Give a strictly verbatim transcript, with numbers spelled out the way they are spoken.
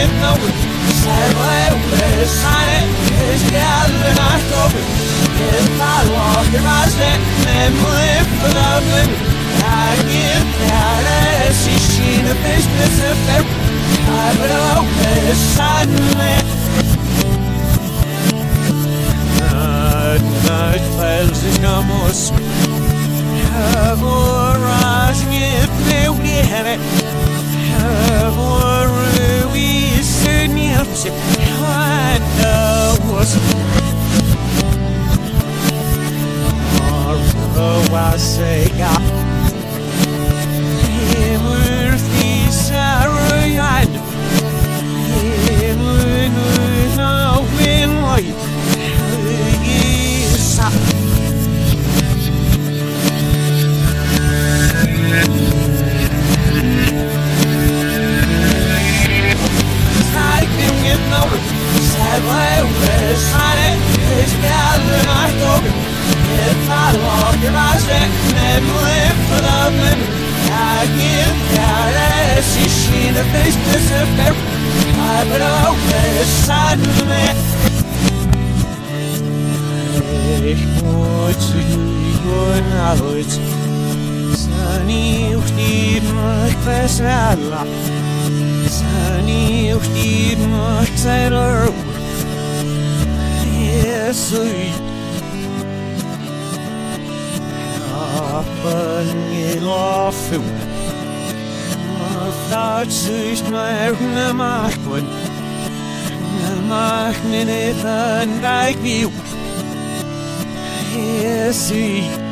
get no Sadly, we're silent, it's gathering our cover. If I walk in my step, then live without limit. I get that as she the business of every I would always suddenly Night, night, clouds is no more sweet Agora, give me we have it Agora, we certainly have to I know what's Oh, I say, God Himmer, the sorrow, and Himmer, no, when white Yes, I can get no Sadly, we're silent, it's gathering our cover. If I walk in my step and live without limit, I get that as she the business of every I would always suddenly Ich wollte nur Nacht Sani auch die Nacht besala Sani auch die Nacht selber Jesus But off Without sich mehr ne macht und ne macht ne nicht an like you Yes, see